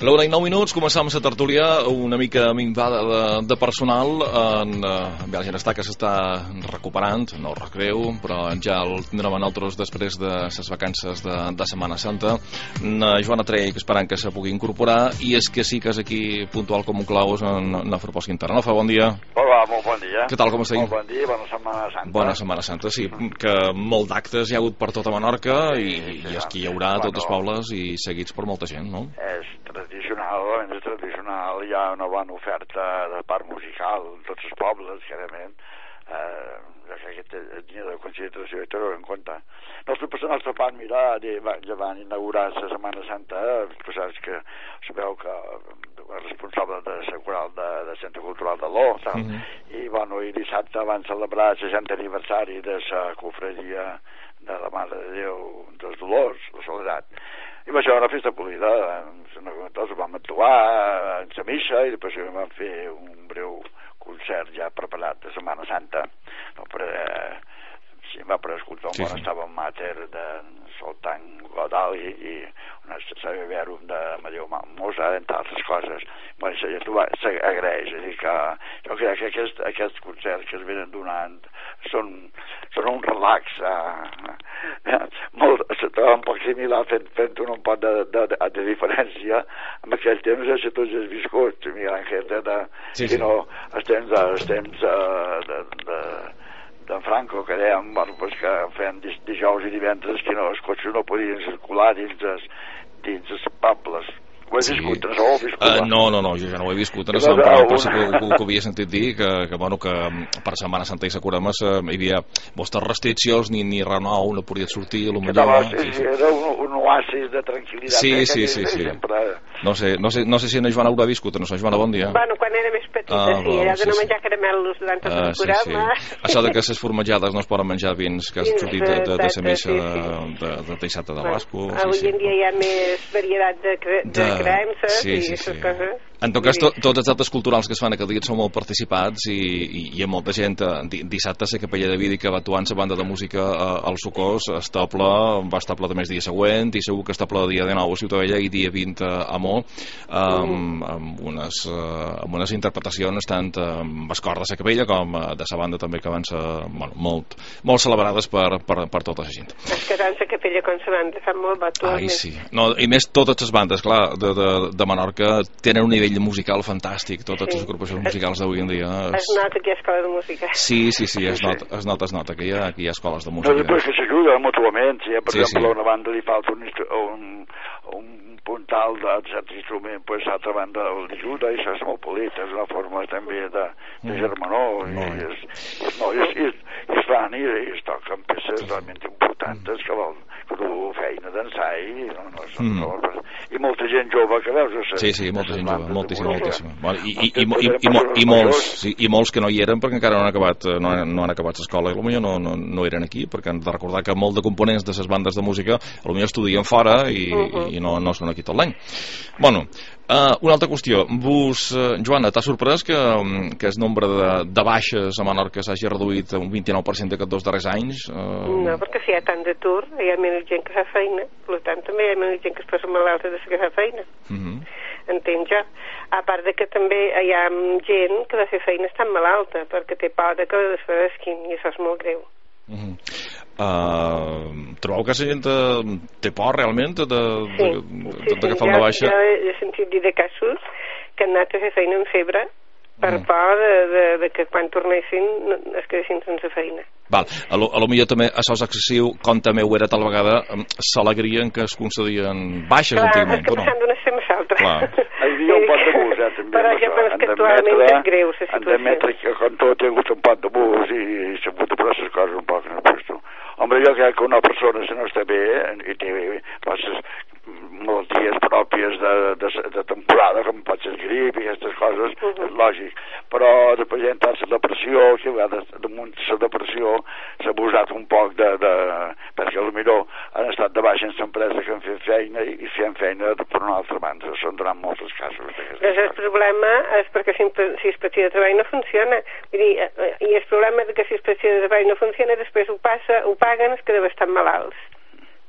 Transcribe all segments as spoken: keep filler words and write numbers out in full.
L'hora i nou minuts, començam la tertúlia una mica minvada de, de personal. En, eh, bé, la gent està que s'està recuperant, no res greu, però ja el tindrem nosaltres després de les vacances de, de Setmana Santa. Na Joana Trell, esperant que se pugui incorporar, i és que sí que és aquí puntual com un claus en, en la Forpos Quintana. No fa bon dia. Hola, molt bon dia. Què tal, com estem? Molt bon dia, bona Setmana Santa. Bona Setmana Santa, sí, que molt d'actes hi ha hagut per tota Menorca, i, i és que hi haurà a tots els pobles i seguits per molta gent, no? És tradicional, és tradicional, hi ha una bona oferta de part musical en tots els pobles, clarament. Eh, aquest dia de consideració i tot en compte. Nostre personal se van mirar, ja van inaugurar la Setmana Santa, eh, saps que sabeu que el responsable de la coral de, de Centre Cultural de l'O, mm -hmm. i bueno, i dissabte van celebrar el seixantè aniversari de la cofredia de la Mare de Déu dels Dolors, la Soledat. I va ser una festa polida, tots vam actuar en la missa i després vam fer un breu concert ja preparat de Setmana Santa, no, per, eh, sí, va per escoltar un sí, bon sí. Estava en Mater de Soltan Godal i, i una saber verum de Amadeu Mosa, entre altres coses. Bueno, s'agraeix, és a dir que jo crec que aquest, aquests concerts que es venen donant són, són un relax eh, molt, un poc similar fent, fent un poc de, de, de, de diferència en aquell temps és que tots els viscuts Miguel Ángel de, de, sí, sí. No, els temps, els temps uh, de, de, de Franco que dèiem bueno, pues que feien dijous i divendres que no, els cotxes no podien circular dins els, dins els pobles. Ho he viscut, sí. No ho he viscut? Uh, no, no, no, jo ja no ho he viscut, no, no, però, però sí que, que, que ho havia sentit dir, que, que, bueno, que per Setmana Santa i Sacuremes eh, hi havia vostres restriccions, ni, ni renou, no podia sortir, a lo millor... Sí, sí, era un, un oasis de tranquil·litat. Sí, eh, sí, sí, sí. Sempre... No sé, no, sé, no sé si en Joana ho ha viscut, no sé, Joana, bon dia. Bueno, quan era més petita, ah, sí, allò de no menjar sí. Caramelos durant tot el uh, programa. Sí, sí. Això de que les formejades no es poden menjar vins que has sortit de, de, de la missa sí, sí. de, de, de dissabte de Basco. Bueno, avui sí, en dia hi ha més varietat de, cre de, de creences sí, i aquestes sí, sí. coses. En tot cas, to, tots els actes culturals que es fan aquell dia són molt participats i, i, i hi ha molta gent. Dissabte la capella de Vidi que va actuar en la banda de música al Socors està ple, va estar ple també el dia següent i segur que està ple el dia dinou a Ciutadella i dia vint a Mó amb, amb, unes, amb unes interpretacions tant amb el cor de la capella com de la banda també que van ser bueno, molt, molt celebrades per, per, per tota la gent. És que tant la capella com la banda fan molt batuar. Ai, sí. No, i més totes les bandes, clar, de, de, de Menorca tenen un nivell musical fantàstic, totes sí. Les agrupacions musicals d'avui en dia. Es, es nota que hi ha escola de música. Sí, sí, sí, es nota, es nota, es nota que hi ha, que hi ha escoles de música. No, després que s'ajuda mútuament, si per sí, exemple sí. a una banda li falta un, un, un puntal d'un cert instrument, pues l'altra banda l'ajuda i és molt polit, és una forma també de, de germanor mm. i, és, és, no, i, i, i es fan i, i es toquen peces realment importants que vol que du feina d'ensai i, no, no, mm. no, i molta gent jove que veus o sí, sí, molta gent jove, moltíssima, moltíssima bueno, i, i, i, i, i, i, molts, sí, i molts que no hi eren perquè encara no han acabat no, no han acabat l'escola i potser no, no, no eren aquí perquè han de recordar que molt de components de les bandes de música potser estudien fora i, uh -huh. i no, no són aquí tot l'any. Bueno, Uh, una altra qüestió, vos, uh, Joana, t'ha sorprès que, um, que el nombre de, de baixes a Menorca s'hagi reduït un vint-i-nou per cent d'aquests dos darrers anys? Uh... No, perquè si hi ha tant d'atur hi ha menys gent que fa feina, per tant també hi ha menys gent que es posa malalta de que fa feina. Uh -huh. Entenc jo. A part de que també hi ha gent que de fer feina està malalta perquè té por de que la desfresquin i això és molt greu. Uh -huh. uh, trobeu que la gent té por realment de, de, sí, de, sí, de, de sí, que fa jo, una baixa? Jo he sentit dir de casos que han anat a fer feina amb febre per uh-huh. por de, de, de que quan tornessin es quedessin sense feina. Val, a lo, a lo millor també això és excessiu, com també ho era tal vegada l'alegria en què es concedien baixes clar, antigament. És que passant d'una estem a l'altra. Hi havia un pot de bus, eh, també. Però jo penso que actualment és greu la situació. Han d'admetre que com tot hi ha hagut un pot de bus i, i s'ha hagut de posar les coses un poc en el puesto. Home, jo crec que una persona si no està bé i té passes malalties pròpies de, de, de temporada, com pot ser grip i aquestes coses, uh -huh. és lògic. Però després hi ha entrat la depressió, que a vegades damunt la depressió s'ha abusat un poc de, de... perquè potser han estat de baix en l'empresa que han fet feina i, i fent feina per una altra banda. Són durant molts casos. Però el problema és perquè si, si el inspecció de treball no funciona. Vull dir, i el problema de que si el inspecció de treball no funciona després ho passa, ho paguen els que deuen estar malalts.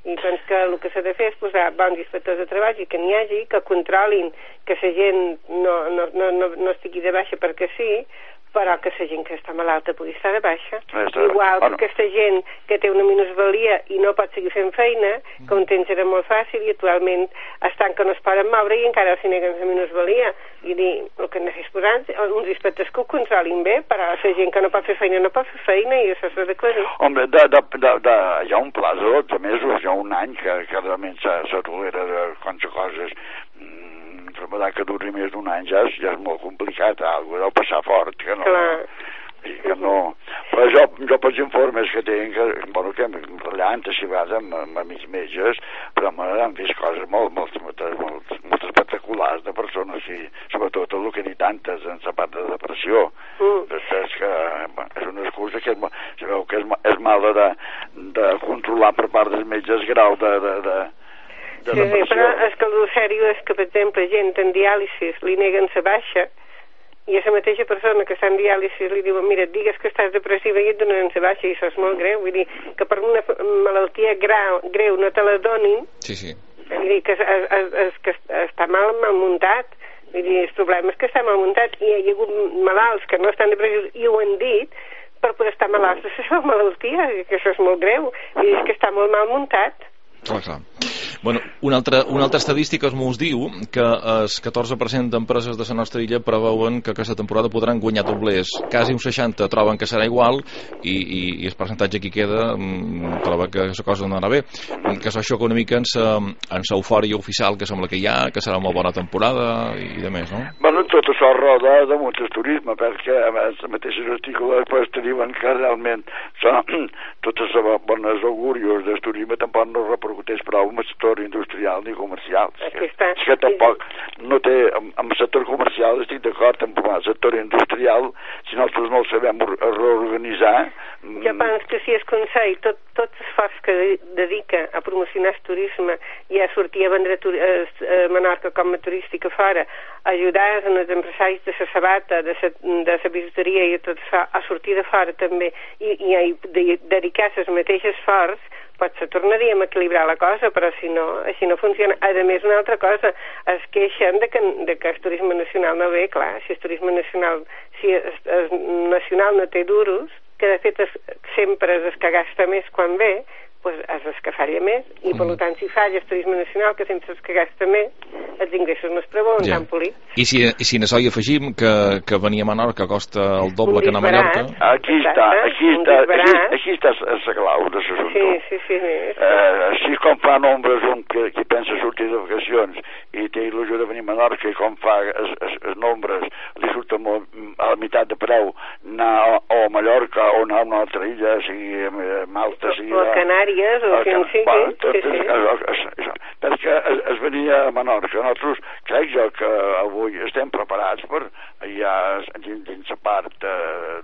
I doncs que el que s'ha de fer és posar bons inspectors de treball i que n'hi hagi, que controlin que la gent no, no, no, no, no estigui de baixa perquè sí, però que la gent que està malalta pugui estar de baixa. Està... Igual que bueno. aquesta gent que té una minusvalia i no pot seguir fent feina, que un temps era molt fàcil i actualment estan que no es poden moure i encara els neguen la minusvalia. I dir, el que hem de fer és posar uns inspectors que ho controlin bé, però la gent que no pot fer feina no pot fer feina i això s'ha d'aclarir. Home, de, de, de, de, hi ha un pla de dotze mesos, hi ha un any que, que realment se tolera de quantes coses. Enfermedad que duri més d'un any ja és, ja és molt complicat, algú deu passar fort, que no... Clar. I que no... Però jo, jo pels informes que tinc, que, bueno, que rellant, si vas amb, amb amics metges, però m'han vist coses molt, molt, molt, molt, molt espectaculars de persones, i sobretot el que ni tantes en la part de depressió. Mm. És que bueno, és una excusa que és, sabeu que és, és mal de, de controlar per part dels metges grau de... de, de Sí, sí, però és que el sèrio és que, per exemple, gent en diàlisis li neguen la baixa i a la mateixa persona que està en diàlisis li diuen, mira, et digues que estàs depressiva i et donen la baixa, i això és molt greu. Vull dir, que per una malaltia grau, greu no te la donin, sí, sí. Vull dir, que, és, és, és, que està mal, mal muntat. Vull dir, el problema és que està mal muntat i hi ha hagut malalts que no estan depressius i ho han dit per poder estar malalts de la seva malaltia, que això és molt greu. Vull dir, és que està molt mal muntat. Clar, clar. Bueno, una altra, una altra estadística ens diu que el catorze per cent d'empreses de la nostra illa preveuen que aquesta temporada podran guanyar doblers. Quasi un seixanta troben que serà igual i, i, i el percentatge que queda mmm, troba que la cosa no anarà bé. Que s'aixoca una mica en la eufòria oficial que sembla que hi ha, que serà una bona temporada i de més, no? Bueno, tot això roda de molt turisme, perquè a més, els mateixos articles després te diuen que realment són totes les bones augurios del turisme tampoc no repercuteix prou en el sector industrial ni comercial. És que, és que tampoc no té, amb, amb el sector comercial estic d'acord, amb el sector industrial, si nosaltres no el sabem reorganitzar... Jo penso que si el Consell, tot, tot l'esforç que dedica a promocionar el turisme i a sortir a vendre a, a Menorca com a turística fora, ajudar els empresaris de la sabata, de la de la bisuteria i tot això, a sortir de fora també i, i a de, dedicar el mateix esforç, potser tornaríem a equilibrar la cosa, però si no, així no funciona. A més, una altra cosa, es queixen de que, de que el turisme nacional no ve, clar, si el turisme nacional, si el, el nacional no té duros, que de fet es, sempre és el que gasta més quan ve, pues és el que falla més, i per tant si falla el turisme nacional, que sempre és el que gasta més, els ingressos no es preveuen ja. Tan polits. I si, i si en això hi afegim que, que venir a Menorca costa el doble que anar a Mallorca... Aquí està, aquí està, aquí, aquí està la clau de l'assumpte. Sí, sí, sí. sí. Eh, si com fa nombres un que, que pensa sortir de vacacions i té il·lusió de venir a Menorca i com fa els nombres li surt a la meitat de preu anar o a Mallorca o anar a una altra illa, sigui Malta, sigui... O a Canàries, o que en sigui. Bueno, tot, sí, sí. Es, es, es, perquè es, es venia a Menorca. Nosaltres crec jo que avui estem preparats per ja dins, dins la part eh,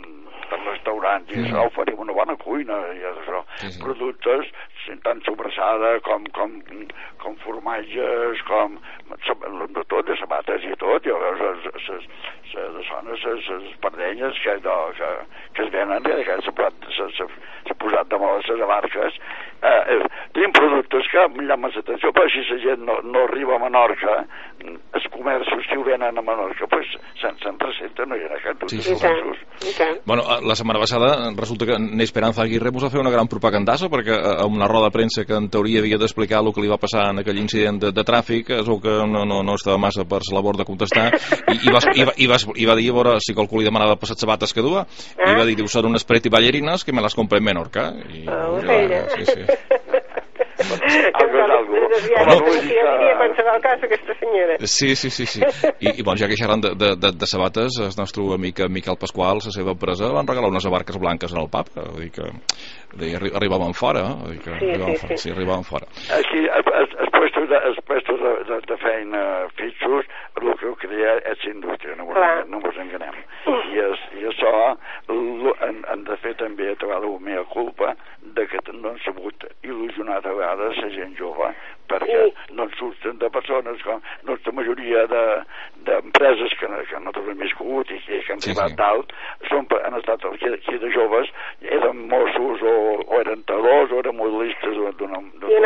del restaurant i això, oferim una bona cuina i això, sí, sí. Productes tant sobrassada com, com, com formatges, com de tot, de sabates i tot, ja veus les pardenyes que, que, que es venen, que s'ha posat de moda les barques. Eh, tenim productes que em llamen l'atenció, però si la gent no, no arriba a Menorca, els comerços que ho venen a Menorca, pues se'n receta, no hi ha aquest sí, sí, sí. Bueno, la setmana passada resulta que Esperanza Aguirre us va fer una gran propagandassa, perquè a una roda de premsa que en teoria havia d'explicar el que li va passar en aquell incident de, de tràfic, es veu que no, no, no estava massa per la labor de contestar, i, i, va, i, va, i, va, i va dir, a veure, si qualcú li demanava per les sabates que dua, ah. i va dir, diu, són unes pretty ballerinas que me les compré en Menorca. I, oh, ja, ja. Sí, sí. Algo és algo. Sí, sí, sí, sí. I, i bon, ja que xerran de, de, de, de sabates, el nostre amic Miquel Pasqual, la seva empresa, van regalar unes barques blanques en el pub, vull dir que dir, arribaven fora, vull dir que sí, arribaven sí, fora, sí, arribaven fora. Aquí, els puestos de, els puestos de, de, de feina fixos, el que ho crea és indústria, no ens enganem. I, es, i això han, han de fer també a vegades una mea culpa de que no han sabut il·lusionar a vegades la gent jove, perquè sí. No en surten de persones com no, la majoria d'empreses de, que, que nosaltres hem viscut i que, que han sí, arribat sí. Dalt són, han estat aquí, aquí de joves, eren Mossos o, o eren talors o eren modelistes d'una... I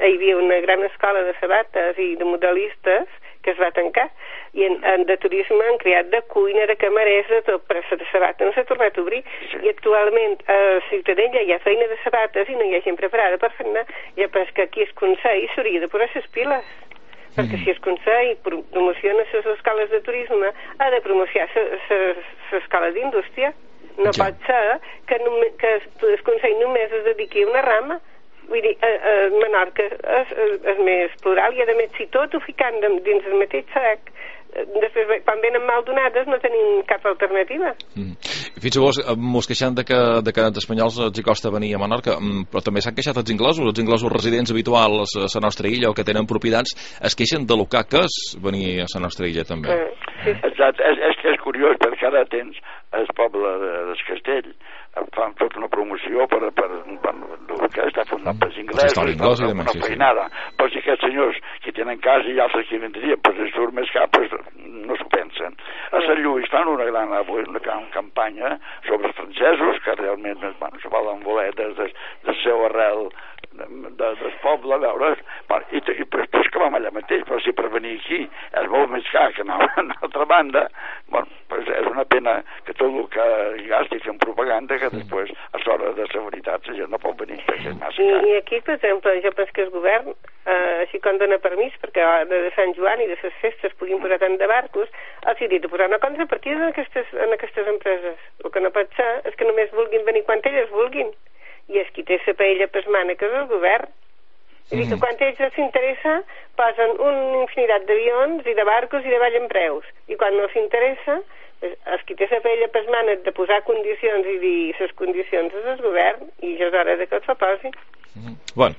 hi havia una gran escola de sabates i de modelistes que es va tancar, i en, en de turisme han creat de cuina, de camarers, de tot, però de sabata no s'ha tornat a obrir, i actualment a Ciutadella hi ha feina de sabates i no hi ha gent preparada per fer-ne. Jo penso que aquí es Consell s'hauria de posar les piles, perquè si es Consell promociona les escoles de turisme, ha de promocionar les escoles d'indústria. No ja. pot ser que, que el Consell només es dediqui a una rama. Vull dir, a, a Menorca és, és més plural i, a més, si tot ho ficant dins el mateix sac, després, quan venen mal donades, no tenim cap alternativa. Mm. Fins llavors, mos queixant de que, de que els espanyols els hi costa venir a Menorca, però també s'han queixat els inglesos, els inglesos residents habituals a la nostra illa o que tenen propietats, es queixen de lo que és venir a la nostra illa, també. Ah, sí, sí. Exacte, és, és que és curiós, perquè ara tens el poble de, del Castell, fan tota una promoció per, per, per, per que està fundat pels inglesos, inglès, una, una feinada, però si aquests senyors que tenen casa i altres que vendrien, doncs els surt més cap, pues, no s'ho pensen. A Sant Lluís fan una gran, una gran campanya sobre els francesos, que realment bueno, se volen voler des del de seu arrel de, de, del poble, a veure, i, i pues, pues que vam allà mateix, però si per venir aquí és molt més car que anar a una altra banda, bueno, pues és una pena que tot el que hi gasti fent propaganda, que després a l'hora de la veritat la gent no pot venir perquè és massa car. I, I aquí, per exemple, jo penso que el govern, eh, així com dona permís perquè de Sant Joan i de les festes puguin posar tant de barcos, els hi dit de posar una contrapartida en aquestes, en aquestes empreses. El que no pot ser és que només vulguin venir quan elles vulguin, i és qui té la paella per mànec és el govern. És dir, que quan a ells els interessa posen una infinitat d'avions i de barcos i de ballen preus, i quan no s'interessa els qui té la paella per mànec de posar condicions i dir les condicions és el govern, i ja és hora de que els fa posi. Mm. Bueno,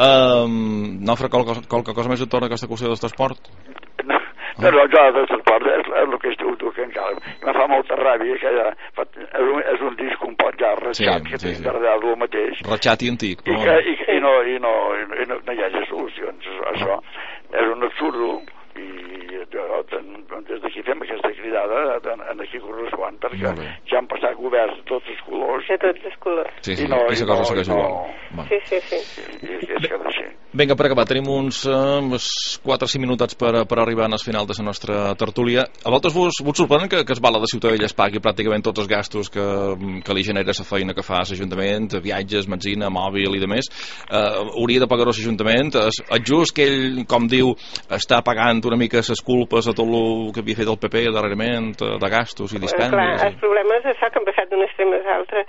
um, Nofre, qualque, qualque cosa més entorn a aquesta qüestió del transport? No, però jo del transport és, és el que estiu tu que encara me fa molta ràbia que ja, és, un, és un disc un pot ja ratxat, sí, que sí, sí. darrere el mateix ratxat i antic, però... I, que, i, i, no, i, no, i, no, i no, no hi hagi solucions. Això és un absurdo, i jo, des d'aquí fem aquesta cridada en aquí correspon, perquè ja han passat governs de tots els colors, de tots els colors, sí, sí, i no, i i no, cosa i no, no... sí, sí, sí. I, i és que ha de ser. Vinga, per acabar, tenim uns, uh, uns quatre o cinc minutats per, per arribar al final de la nostra tertúlia. A vosaltres vos, vos sorprèn que, que es Bala de Ciutadella es pagui pràcticament tots els gastos que, que li genera la feina que fa l'Ajuntament, viatges, benzina, mòbil i de més. Uh, hauria de pagar-ho l'Ajuntament? És, és just que ell, com diu, està pagant una mica les culpes a tot el que havia fet el P P darrerament, de gastos i dispendis? Clar, el problema és això, que han passat d'un extrem a l'altre.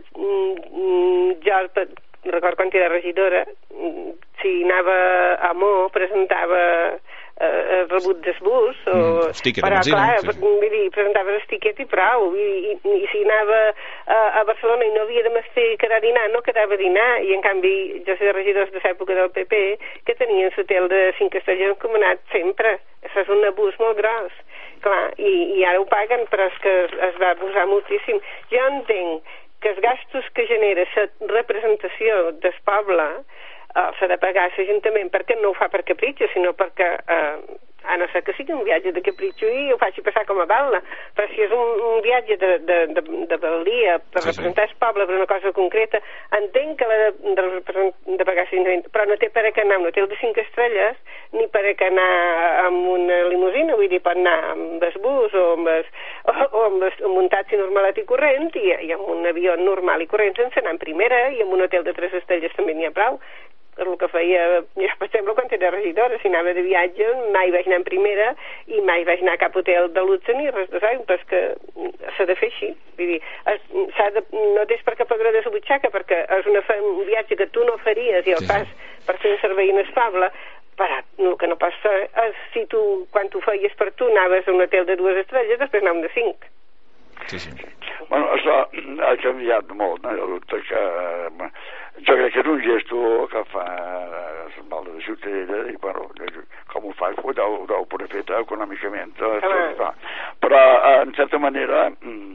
Jo recordo quan era regidora, si anava a Mo, presentava eh, el rebut del bus, o... Mm, sticker, però benzina, clar, sí. vull dir, presentava l'estiquet i prou, i, i, i si anava a, a Barcelona i no havia de mestre quedar a dinar, no quedava a dinar, i en canvi jo sé de regidors de l'època del P P que tenien l'hotel de cinc estrelles encomanat sempre. Això és un abús molt gros, clar, i, i ara ho paguen, però és que es, es va abusar moltíssim. Jo entenc que els gastos que genera la representació del poble eh, s'ha de pagar a l'Ajuntament, perquè no ho fa per capritxo, sinó perquè eh, a no ser que sigui un viatge de capritxo i ho faci passar com a balla, però si és un, un viatge de, de, de, de baldia per sí, representar sí. el poble per una cosa concreta, entenc que l'ha de, de, de pagar l'Ajuntament, però no té per què anar a un hotel de cinc estrelles ni per què anar amb una limusina, vull dir, pot anar amb el bus o amb el, o, o amb el, amb un taxi normalet i corrent i, i amb un avió normal i corrent sense anar en primera, i amb un hotel de tres estrelles també n'hi ha prou. És el que feia, jo per exemple quan era regidora, si anava de viatge mai vaig anar en primera i mai vaig anar a cap hotel de luxe ni res de res, però és que s'ha de fer així, vull dir, de, no tens per què pagar de la butxaca perquè és una, un viatge que tu no faries i el fas per fer un servei inestable, però el que no pots fer és si tu, quan tu feies per tu anaves a un hotel de dues estrelles, després anàvem de cinc. Sí, sí. Bueno, això ha canviat molt, no? Jo, que, jo crec que és un gesto que fa el mal de Ciutadella i, bueno, com ho fa, ho deu, deu poder fer econòmicament. Ah. Però, en certa manera,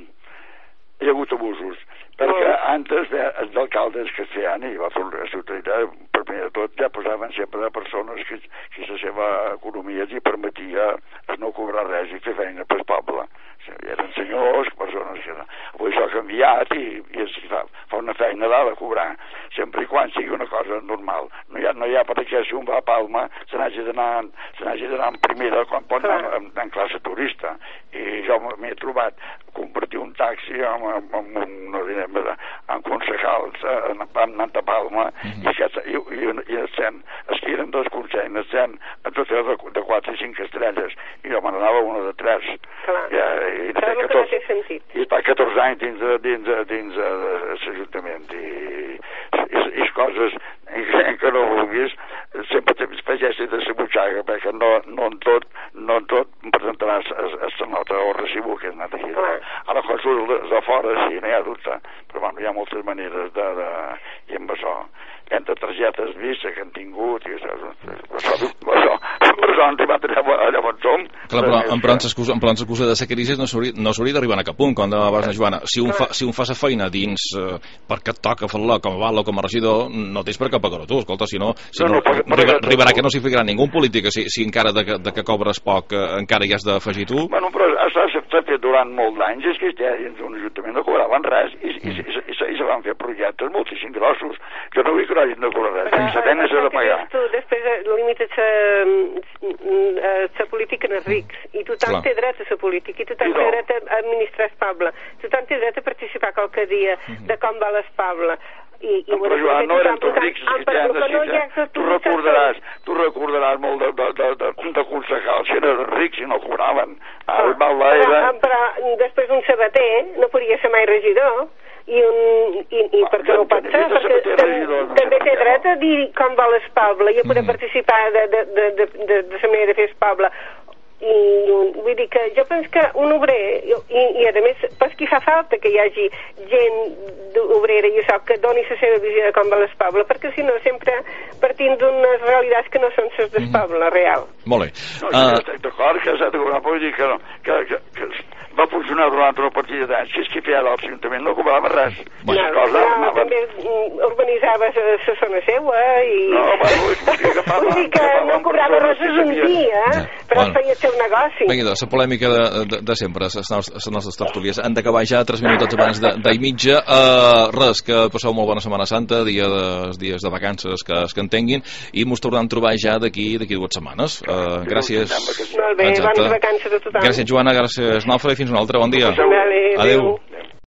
hi ha hagut abusos, perquè antes els alcaldes que es feien i va fer la Ciutadella, per primer de tot, ja posaven sempre de persones que, que la seva economia els permetia no cobrar res i fer feina pel poble. O sigui, eren senyors, persones que... Avui això ha canviat i, i es fa, fa una feina dalt a cobrar. sempre i quan sigui una cosa normal. No hi ha, no hi ha per què si un va a Palma se n'hagi d'anar se n'hagi d'anar en primera quan pot anar en, en classe turista. I jo m'he trobat convertir un taxi en, en, en un, no direm, en concejals anant a Palma mm-hmm. i, aquest, i, i, i estem, es tiren dos consells, estem a totes de, de quatre i cinc estrelles i jo me n'anava una de tres. Clar, I, i, clar que no té sentit. I està catorze anys dins de, dins de, dins de, de l'Ajuntament i, i, i coses i que no vulguis sempre t'afegeixi de la butxaca perquè no, no en tot no en tot em presentaràs la nota o recibo que és anat aquí. Ara quan surt de fora sí, no hi ha dubte, però bueno, hi ha moltes maneres de, de i amb això entre targetes vistes que han tingut i això, això, això, això han arribat allà on som. Clar, però en plans excusa de ser crisi no s'hauria d'arribar a cap punt, com demaves a Joana. Si un fa, si un fa la feina dins eh, perquè et toca fer-la com a val o com a regidor, no tens per què pagar-ho tu, escolta, si no, si no, no, no arriba, arribarà que no s'hi ficarà ningú polític, si, si encara de que, de que cobres poc eh, encara hi has d'afegir tu. Bueno, però això s'ha fet durant molt d'anys, és que dins d'un ajuntament no cobraven res i, i, i, i, i se van fer projectes moltíssim grossos. Jo no vull que no hagin de cobrar res, i la pena s'ha de pagar. Tu després limites la política en els rics, i tothom té dret a la política, i tothom té dret a administrar el poble, tothom té dret a participar qualque dia de com va el poble. I, i però Joan, no eren tots rics i cristians, tu recordaràs tu recordaràs molt de, de, de, de, de concejals, si eren rics i no cobraven. El Balda era... Però després un sabater no podia ser mai regidor i, un, i, i per què no ho pot ser? Perquè també té dret a dir com va el poble i a poder participar de, de, de, de, de, de la manera de fer el poble. I vull dir que jo penso que un obrer i, i a més pas que fa falta que hi hagi gent obrera i això que doni la seva visió de com va el poble, perquè si no sempre partint d'unes realitats que no són les del poble real. Molt bé. No, jo uh... estic d'acord que s'ha de cobrar, vull dir que, no, que, que, que va funcionar durant una partida d'anys, si és que feia l'Ajuntament no cobrava res. Bueno, no, cosa, no, no, també urbanitzava la zona seua i... No, bueno, vull dir que no cobrava res un dia, però feia el seu negoci. Vinga, la polèmica de, de, de sempre, les nostres tertúlies. Han d'acabar ja tres minuts abans de, de i mitja. Uh, res, que passeu molt bona Setmana Santa, dia de, dies de vacances que es que en tinguin, i mos tornem a trobar ja d'aquí d'aquí dues setmanes. Uh, gràcies. Molt bé, bones vacances a tothom. Gràcies, Joana, gràcies, Nofre, i fins una altra. Bon dia. Adéu.